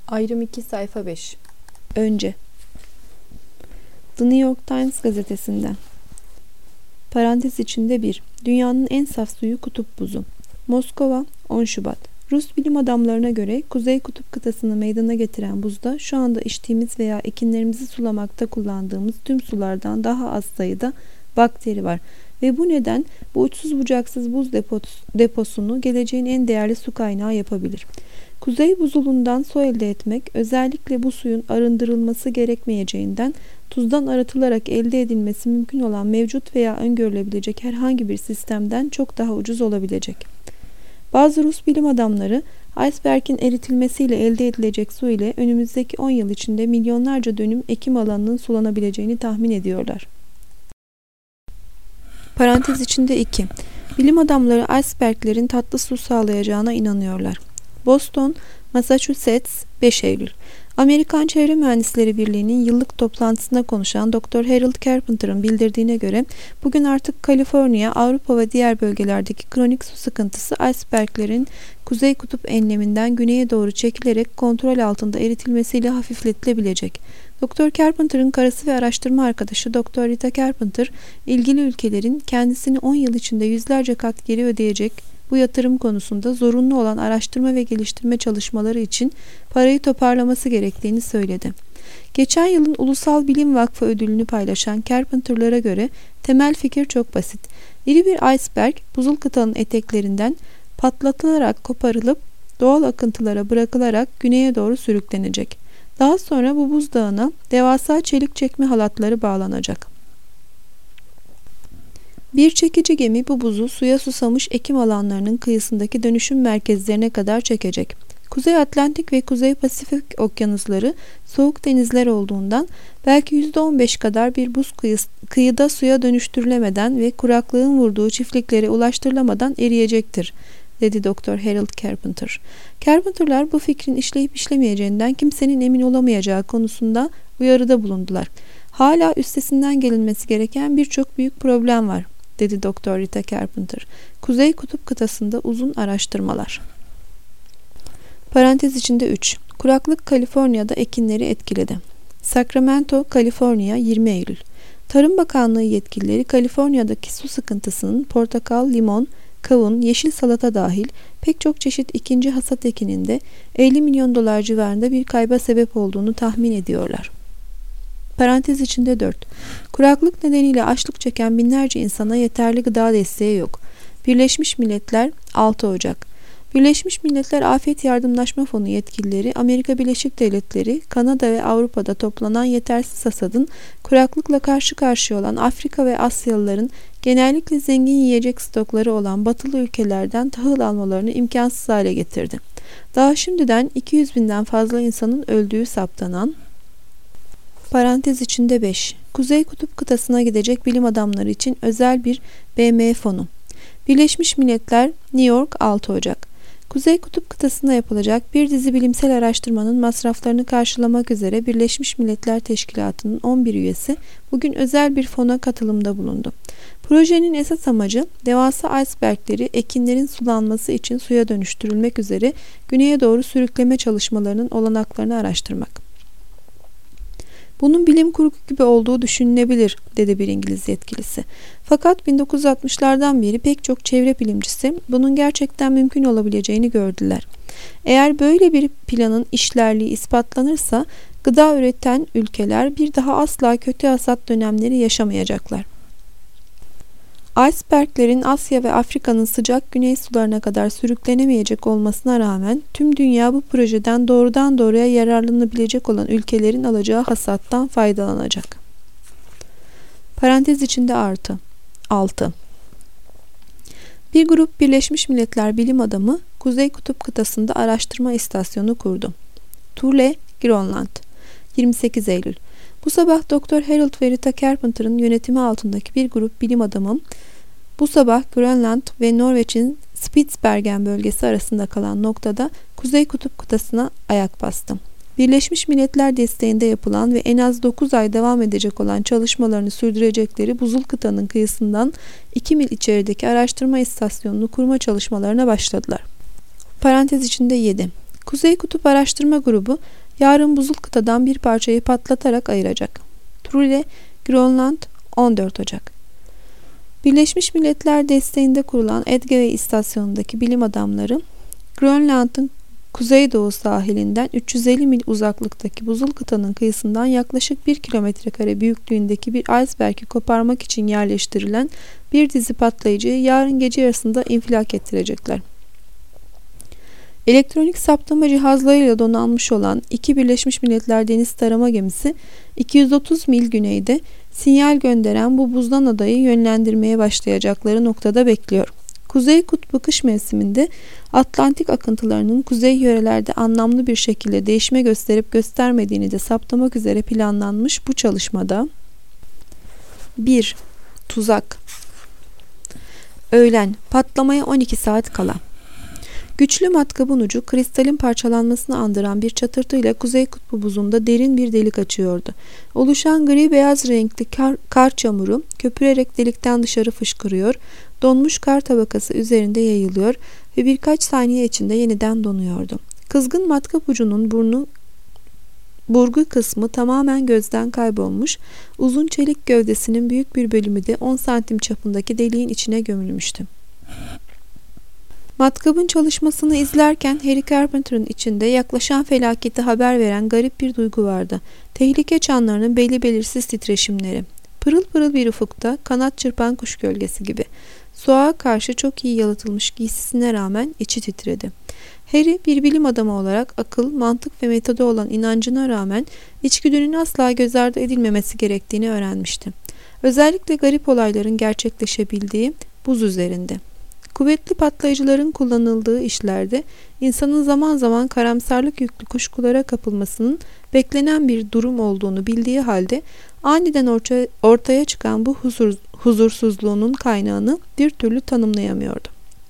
Ayrım 2 sayfa 5. Önce The New York Times gazetesinden. Parantez içinde 1. Dünyanın en saf suyu kutup buzu. Moskova, 10 Şubat. Rus bilim adamlarına göre Kuzey Kutup kıtasını meydana getiren buzda şu anda içtiğimiz veya ekinlerimizi sulamakta kullandığımız tüm sulardan daha az sayıda bakteri var. Ve bu neden bu uçsuz bucaksız buz deposunu geleceğin en değerli su kaynağı yapabilir. Kuzey buzulundan su elde etmek, özellikle bu suyun arındırılması gerekmeyeceğinden tuzdan arıtılarak elde edilmesi mümkün olan mevcut veya öngörülebilecek herhangi bir sistemden çok daha ucuz olabilecek. Bazı Rus bilim adamları, iceberg'in eritilmesiyle elde edilecek su ile önümüzdeki 10 yıl içinde milyonlarca dönüm ekim alanının sulanabileceğini tahmin ediyorlar. Parantez içinde 2. Bilim adamları iceberglerin tatlı su sağlayacağına inanıyorlar. Boston, Massachusetts, 5 Eylül. Amerikan Çevre Mühendisleri Birliği'nin yıllık toplantısında konuşan Dr. Harold Carpenter'ın bildirdiğine göre bugün artık Kaliforniya, Avrupa ve diğer bölgelerdeki kronik su sıkıntısı iceberglerin Kuzey Kutup enleminden güneye doğru çekilerek kontrol altında eritilmesiyle hafifletilebilecek. Dr. Carpenter'ın karısı ve araştırma arkadaşı Dr. Rita Carpenter, ilgili ülkelerin kendisini 10 yıl içinde yüzlerce kat geri ödeyecek bu yatırım konusunda zorunlu olan araştırma ve geliştirme çalışmaları için parayı toparlaması gerektiğini söyledi. Geçen yılın Ulusal Bilim Vakfı ödülünü paylaşan Carpenter'lara göre temel fikir çok basit. İri bir iceberg buzul kıtanın eteklerinden patlatılarak koparılıp doğal akıntılara bırakılarak güneye doğru sürüklenecek. Daha sonra bu buzdağına devasa çelik çekme halatları bağlanacak. Bir çekici gemi bu buzu suya susamış ekim alanlarının kıyısındaki dönüşüm merkezlerine kadar çekecek. Kuzey Atlantik ve Kuzey Pasifik okyanusları soğuk denizler olduğundan belki %15 kadar bir buz kıyıda suya dönüştürülemeden ve kuraklığın vurduğu çiftliklere ulaştırılamadan eriyecektir, dedi Dr. Harold Carpenter. Carpenter'lar bu fikrin işleyip işlemeyeceğinden kimsenin emin olamayacağı konusunda uyarıda bulundular. Hala üstesinden gelinmesi gereken birçok büyük problem var, dedi Dr. Rita Carpenter. Kuzey Kutup kıtasında uzun araştırmalar. Parantez içinde 3. Kuraklık Kaliforniya'da ekinleri etkiledi. Sacramento, Kaliforniya, 20 Eylül. Tarım Bakanlığı yetkilileri Kaliforniya'daki su sıkıntısının portakal, limon, kavun, yeşil salata dahil pek çok çeşit ikinci hasat ekininde 50 milyon dolar civarında bir kayba sebep olduğunu tahmin ediyorlar. Parantez içinde 4. Kuraklık nedeniyle açlık çeken binlerce insana yeterli gıda desteği yok. Birleşmiş Milletler, 6 Ocak. Birleşmiş Milletler Afet Yardımlaşma Fonu yetkilileri Amerika Birleşik Devletleri, Kanada ve Avrupa'da toplanan yetersiz hasadın kuraklıkla karşı karşıya olan Afrika ve Asyalıların genellikle zengin yiyecek stokları olan batılı ülkelerden tahıl almalarını imkansız hale getirdi. Daha şimdiden 200 binden fazla insanın öldüğü saptanan parantez içinde 5. Kuzey Kutup kıtasına gidecek bilim adamları için özel bir BM fonu. Birleşmiş Milletler, New York, 6 Ocak. Kuzey Kutup kıtasında yapılacak bir dizi bilimsel araştırmanın masraflarını karşılamak üzere Birleşmiş Milletler Teşkilatı'nın 11 üyesi bugün özel bir fona katılımda bulundu. Projenin esas amacı devasa icebergleri ekinlerin sulanması için suya dönüştürülmek üzere güneye doğru sürükleme çalışmalarının olanaklarını araştırmak. Bunun bilim kurgu gibi olduğu düşünülebilir, dedi bir İngiliz yetkilisi. Fakat 1960'lardan beri pek çok çevre bilimcisi bunun gerçekten mümkün olabileceğini gördüler. Eğer böyle bir planın işlerliği ispatlanırsa gıda üreten ülkeler bir daha asla kötü hasat dönemleri yaşamayacaklar. Iceberglerin Asya ve Afrika'nın sıcak güney sularına kadar sürüklenemeyecek olmasına rağmen tüm dünya bu projeden doğrudan doğruya yararlanabilecek olan ülkelerin alacağı hasattan faydalanacak. Parantez içinde artı. 6. Bir grup Birleşmiş Milletler bilim adamı Kuzey Kutup kıtasında araştırma istasyonu kurdu. Thule, Grönland, 28 Eylül. Bu sabah Dr. Harold ve Rita Carpenter'ın yönetimi altındaki bir grup bilim adamı bu sabah Grönland ve Norveç'in Spitsbergen bölgesi arasında kalan noktada Kuzey Kutup kıtasına ayak bastı. Birleşmiş Milletler desteğinde yapılan ve en az 9 ay devam edecek olan çalışmalarını sürdürecekleri buzul kıtanın kıyısından 2 mil içerideki araştırma istasyonunu kurma çalışmalarına başladılar. Parantez içinde 7. Kuzey Kutup Araştırma Grubu yarın buzul kıtadan bir parçayı patlatarak ayıracak. Thule, Grönland, 14 Ocak. Birleşmiş Milletler desteğinde kurulan Edgeway İstasyonu'ndaki bilim adamları, Grönland'ın kuzeydoğu sahilinden 350 mil uzaklıktaki buzul kıtanın kıyısından yaklaşık 1 kilometre kare büyüklüğündeki bir iceberg'i koparmak için yerleştirilen bir dizi patlayıcıyı yarın gece yarısında infilak ettirecekler. Elektronik saptama cihazlarıyla donanmış olan iki Birleşmiş Milletler Deniz Tarama Gemisi 230 mil güneyde sinyal gönderen bu buzdan adayı yönlendirmeye başlayacakları noktada bekliyor. Kuzey Kutbu kış mevsiminde Atlantik akıntılarının kuzey yörelerde anlamlı bir şekilde değişme gösterip göstermediğini de saptamak üzere planlanmış bu çalışmada 1. Tuzak. Öğlen, patlamaya 12 saat kala. Güçlü matkabın ucu kristalin parçalanmasını andıran bir çatırtıyla Kuzey Kutbu buzunda derin bir delik açıyordu. Oluşan gri beyaz renkli kar çamuru köpürerek delikten dışarı fışkırıyor, donmuş kar tabakası üzerinde yayılıyor ve birkaç saniye içinde yeniden donuyordu. Kızgın matkap ucunun burgu kısmı tamamen gözden kaybolmuş, uzun çelik gövdesinin büyük bir bölümü de 10 santim çapındaki deliğin içine gömülmüştü. Matkabın çalışmasını izlerken Harry Carpenter'ın içinde yaklaşan felaketi haber veren garip bir duygu vardı. Tehlike çanlarının belli belirsiz titreşimleri. Pırıl pırıl bir ufukta kanat çırpan kuş gölgesi gibi. Soğuğa karşı çok iyi yalıtılmış giysisine rağmen içi titredi. Harry bir bilim adamı olarak akıl, mantık ve metoda olan inancına rağmen içgüdünün asla göz ardı edilmemesi gerektiğini öğrenmişti. Özellikle garip olayların gerçekleşebildiği buz üzerinde. Kuvvetli patlayıcıların kullanıldığı işlerde insanın zaman zaman karamsarlık yüklü kuşkulara kapılmasının beklenen bir durum olduğunu bildiği halde aniden ortaya çıkan bu huzursuzluğunun kaynağını bir türlü tanımlayamıyordu.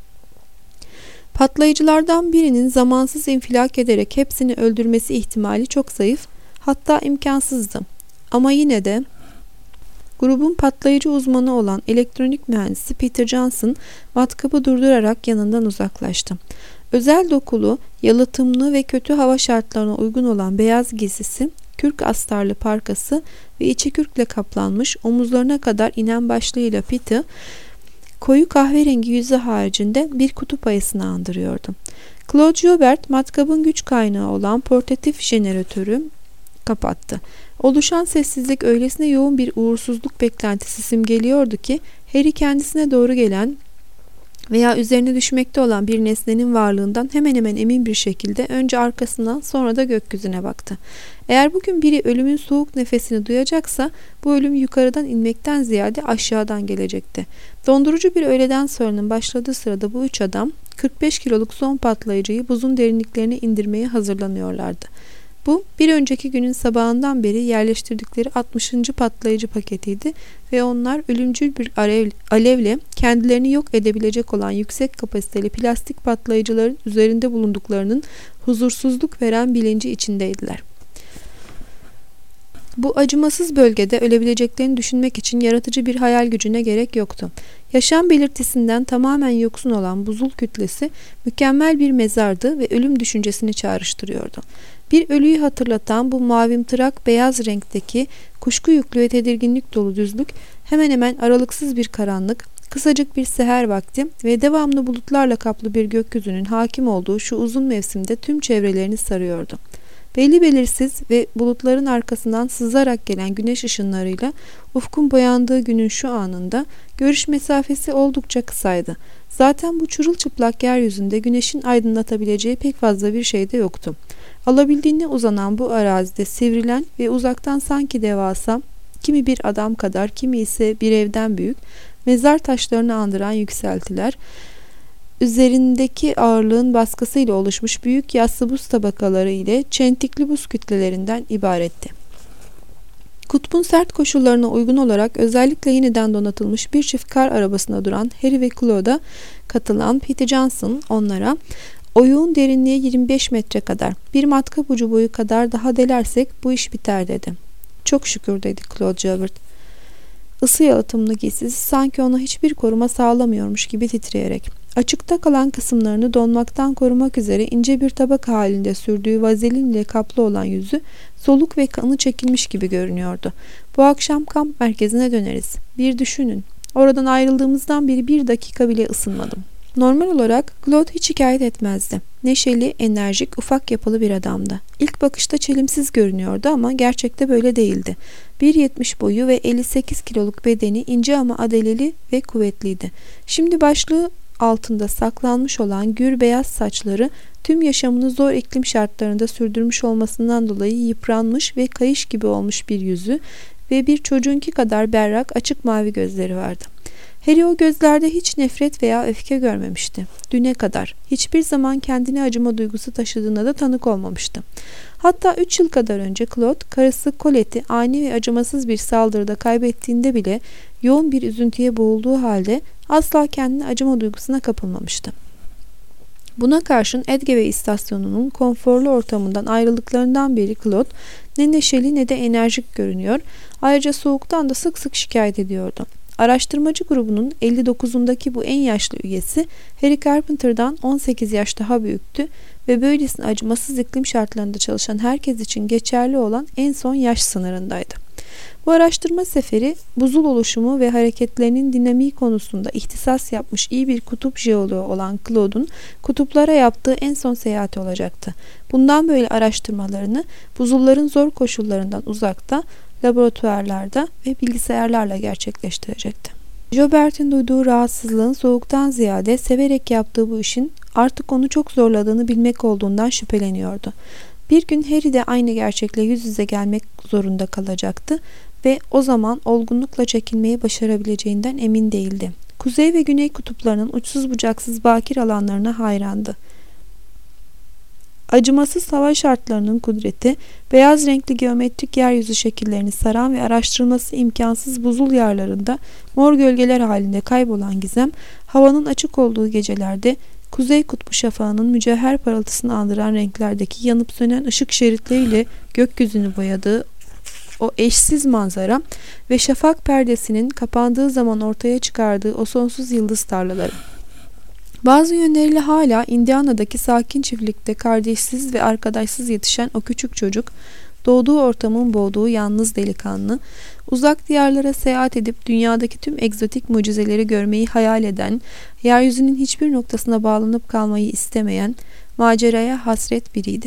Patlayıcılardan birinin zamansız infilak ederek hepsini öldürmesi ihtimali çok zayıf, hatta imkansızdı. Ama yine de grubun patlayıcı uzmanı olan elektronik mühendisi Peter Johnson matkabı durdurarak yanından uzaklaştı. Özel dokulu, yalıtımlı ve kötü hava şartlarına uygun olan beyaz giysisi, kürk astarlı parkası ve içi kürkle kaplanmış omuzlarına kadar inen başlığıyla Peter, koyu kahverengi yüzü haricinde bir kutup ayısını andırıyordu. Claude Joubert matkabın güç kaynağı olan portatif jeneratörü kapattı. Oluşan sessizlik öylesine yoğun bir uğursuzluk beklentisi simgeliyordu ki Harry kendisine doğru gelen veya üzerine düşmekte olan bir nesnenin varlığından hemen hemen emin bir şekilde önce arkasına sonra da gökyüzüne baktı. Eğer bugün biri ölümün soğuk nefesini duyacaksa bu ölüm yukarıdan inmekten ziyade aşağıdan gelecekti. Dondurucu bir öğleden sonranın başladığı sırada bu üç adam 45 kiloluk son patlayıcıyı buzun derinliklerine indirmeye hazırlanıyorlardı. Bu bir önceki günün sabahından beri yerleştirdikleri 60. patlayıcı paketiydi ve onlar ölümcül bir alevle kendilerini yok edebilecek olan yüksek kapasiteli plastik patlayıcıların üzerinde bulunduklarının huzursuzluk veren bilinci içindeydiler. Bu acımasız bölgede ölebileceklerini düşünmek için yaratıcı bir hayal gücüne gerek yoktu. Yaşam belirtisinden tamamen yoksun olan buzul kütlesi mükemmel bir mezardı ve ölüm düşüncesini çağrıştırıyordu. Bir ölüyü hatırlatan bu mavimtırak beyaz renkteki kuşku yüklü ve tedirginlik dolu düzlük hemen hemen aralıksız bir karanlık, kısacık bir seher vakti ve devamlı bulutlarla kaplı bir gökyüzünün hakim olduğu şu uzun mevsimde tüm çevrelerini sarıyordu. Belli belirsiz ve bulutların arkasından sızarak gelen güneş ışınlarıyla ufkun boyandığı günün şu anında görüş mesafesi oldukça kısaydı. Zaten bu çırılçıplak yeryüzünde güneşin aydınlatabileceği pek fazla bir şey de yoktu. Alabildiğine uzanan bu arazide sivrilen ve uzaktan sanki devasa, kimi bir adam kadar, kimi ise bir evden büyük, mezar taşlarını andıran yükseltiler, üzerindeki ağırlığın baskısıyla oluşmuş büyük yassı buz tabakaları ile çentikli buz kütlelerinden ibaretti. Kutbun sert koşullarına uygun olarak özellikle yeniden donatılmış bir çift kar arabasına duran Harry ve Claude'a katılan Peter Johnson onlara "Oyuğun derinliği 25 metre kadar, bir matkap ucu boyu kadar daha delersek bu iş biter" dedi. "Çok şükür" dedi Claude Joubert. Isı yalıtımlı giysisi sanki ona hiçbir koruma sağlamıyormuş gibi titreyerek. Açıkta kalan kısımlarını donmaktan korumak üzere ince bir tabaka halinde sürdüğü vazelin ile kaplı olan yüzü soluk ve kanı çekilmiş gibi görünüyordu. Bu akşam kamp merkezine döneriz. Bir düşünün. Oradan ayrıldığımızdan beri bir dakika bile ısınmadım. Normal olarak Claude hiç şikayet etmezdi. Neşeli, enerjik, ufak yapılı bir adamdı. İlk bakışta çelimsiz görünüyordu ama gerçekte böyle değildi. 1,70 boyu ve 58 kiloluk bedeni ince ama adeleli ve kuvvetliydi. Şimdi başlığı altında saklanmış olan gür beyaz saçları tüm yaşamını zor iklim şartlarında sürdürmüş olmasından dolayı yıpranmış ve kayış gibi olmuş bir yüzü ve bir çocuğunki kadar berrak açık mavi gözleri vardı. Harry o gözlerde hiç nefret veya öfke görmemişti. Düne kadar hiçbir zaman kendine acıma duygusu taşıdığına da tanık olmamıştı. Hatta 3 yıl kadar önce Claude, karısı Colette'i ani ve acımasız bir saldırıda kaybettiğinde bile yoğun bir üzüntüye boğulduğu halde asla kendine acıma duygusuna kapılmamıştı. Buna karşın Edgeway istasyonunun konforlu ortamından ayrıldıklarından beri Claude ne neşeli ne de enerjik görünüyor, ayrıca soğuktan da sık sık şikayet ediyordu. Araştırmacı grubunun 59'undaki bu en yaşlı üyesi Harry Carpenter'dan 18 yaş daha büyüktü ve böylesine acımasız iklim şartlarında çalışan herkes için geçerli olan en son yaş sınırındaydı. Bu araştırma seferi buzul oluşumu ve hareketlerinin dinamiği konusunda ihtisas yapmış iyi bir kutup jeoloğu olan Claude'un kutuplara yaptığı en son seyahati olacaktı. Bundan böyle araştırmalarını buzulların zor koşullarından uzakta, laboratuvarlarda ve bilgisayarlarla gerçekleştirecekti. Jobert'in duyduğu rahatsızlığın soğuktan ziyade severek yaptığı bu işin artık onu çok zorladığını bilmek olduğundan şüpheleniyordu. Bir gün Harry de aynı gerçekle yüz yüze gelmek zorunda kalacaktı ve o zaman olgunlukla çekilmeyi başarabileceğinden emin değildi. Kuzey ve güney kutuplarının uçsuz bucaksız bakir alanlarına hayrandı. Acımasız hava şartlarının kudreti, beyaz renkli geometrik yeryüzü şekillerini saran ve araştırılması imkansız buzul yarlarında mor gölgeler halinde kaybolan gizem, havanın açık olduğu gecelerde Kuzey Kutbu şafağının mücevher parıltısını andıran renklerdeki yanıp sönen ışık şeritleriyle gökyüzünü boyadığı o eşsiz manzara ve şafak perdesinin kapandığı zaman ortaya çıkardığı o sonsuz yıldız tarlaları. Bazı yönleriyle hala Indiana'daki sakin çiftlikte kardeşsiz ve arkadaşsız yetişen o küçük çocuk, doğduğu ortamın boğduğu yalnız delikanlı, uzak diyarlara seyahat edip dünyadaki tüm egzotik mucizeleri görmeyi hayal eden, yeryüzünün hiçbir noktasına bağlanıp kalmayı istemeyen, maceraya hasret biriydi.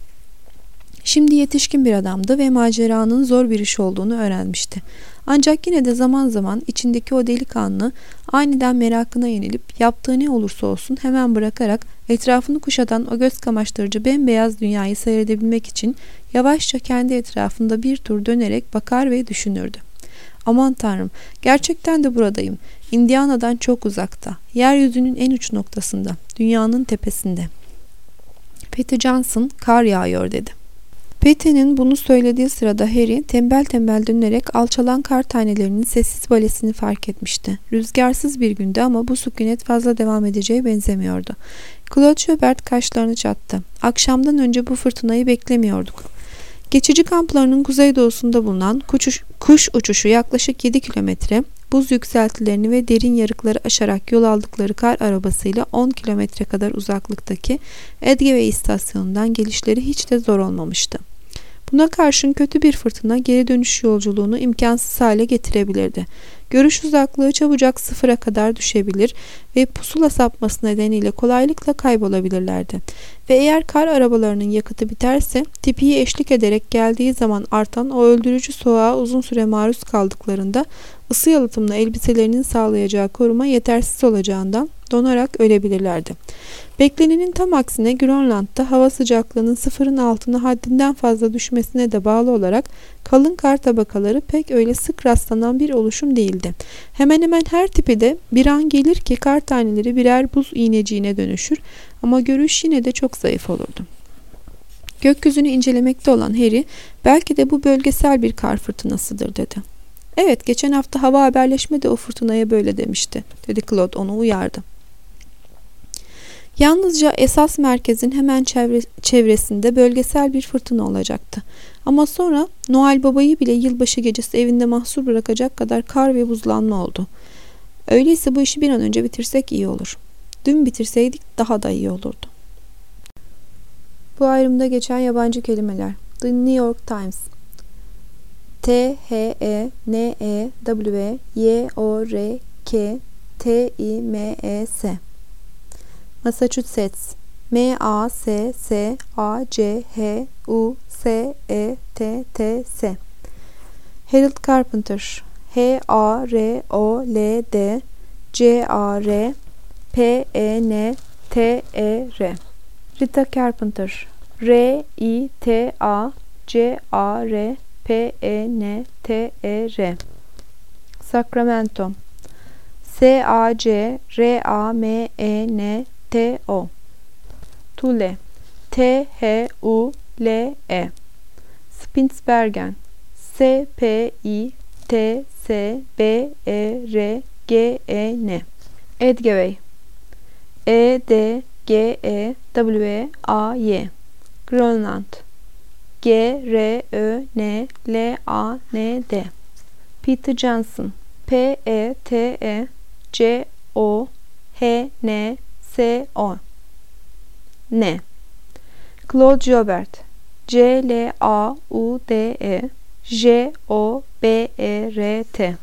Şimdi yetişkin bir adamdı ve maceranın zor bir iş olduğunu öğrenmişti. Ancak yine de zaman zaman içindeki o delikanlı aniden merakına yenilip yaptığı ne olursa olsun hemen bırakarak etrafını kuşatan o göz kamaştırıcı bembeyaz dünyayı seyredebilmek için yavaşça kendi etrafında bir tur dönerek bakar ve düşünürdü. Aman Tanrım, gerçekten de buradayım. Indiana'dan çok uzakta, yeryüzünün en uç noktasında, dünyanın tepesinde. Patty Johnson, kar yağıyor dedi. Patty'nin bunu söylediği sırada Harry tembel tembel dönerek alçalan kar tanelerinin sessiz balesini fark etmişti. Rüzgarsız bir gündü ama bu sükunet fazla devam edeceğe benzemiyordu. Claude Joubert kaşlarını çattı. Akşamdan önce bu fırtınayı beklemiyorduk. Geçici kamplarının kuzeydoğusunda bulunan kuş uçuşu yaklaşık 7 kilometre, buz yükseltilerini ve derin yarıkları aşarak yol aldıkları kar arabasıyla 10 kilometre kadar uzaklıktaki Edgeway istasyonundan gelişleri hiç de zor olmamıştı. Buna karşın kötü bir fırtına geri dönüş yolculuğunu imkansız hale getirebilirdi. Görüş uzaklığı çabucak sıfıra kadar düşebilir ve pusula sapması nedeniyle kolaylıkla kaybolabilirlerdi. Ve eğer kar arabalarının yakıtı biterse tipiyi eşlik ederek geldiği zaman artan o öldürücü soğuğa uzun süre maruz kaldıklarında ısı yalıtımlı elbiselerinin sağlayacağı koruma yetersiz olacağından donarak ölebilirlerdi. Beklenenin tam aksine Grönland'da hava sıcaklığının sıfırın altına haddinden fazla düşmesine de bağlı olarak kalın kar tabakaları pek öyle sık rastlanan bir oluşum değildi. Hemen hemen her tipide bir an gelir ki kar taneleri birer buz iğneciğine dönüşür ama görüş yine de çok zayıf olurdu. Gökyüzünü incelemekte olan Harry, belki de bu bölgesel bir kar fırtınasıdır dedi. Evet, geçen hafta hava haberleşme de o fırtınaya böyle demişti, dedi Claude onu uyardı. Yalnızca esas merkezin hemen çevresinde bölgesel bir fırtına olacaktı. Ama sonra Noel Baba'yı bile yılbaşı gecesi evinde mahsur bırakacak kadar kar ve buzlanma oldu. Öyleyse bu işi bir an önce bitirsek iyi olur. Dün bitirseydik daha da iyi olurdu. Bu ayrımda geçen yabancı kelimeler. The New York Times, T-H-E-N-E-W-Y-O-R-K-T-I-M-E-S. Massachusetts, M-A-S-S-A-C-H-U-S-E-T-T-S. Harold Carpenter, H-A-R-O-L-D C-A-R-P-E-N-T-E-R. Rita Carpenter, R-I-T-A-C-A-R-P-E-N-T-E-R. Sacramento, S-A-C-R-A-M-E-N-T-O. Tule, T-H-U-L-E. Spitsbergen, S-P-I-T-S-B-E-R-G-E-N. Edgeway, E-D-G-E-W-A-Y. Grönland, G-R-Ö-N-L-A-N-D. Peter Johnson, P-E-T-E-C-O-H-N-S-O. N. Claude Joubert, C-L-A-U-D-E J-O-B-E-R-T.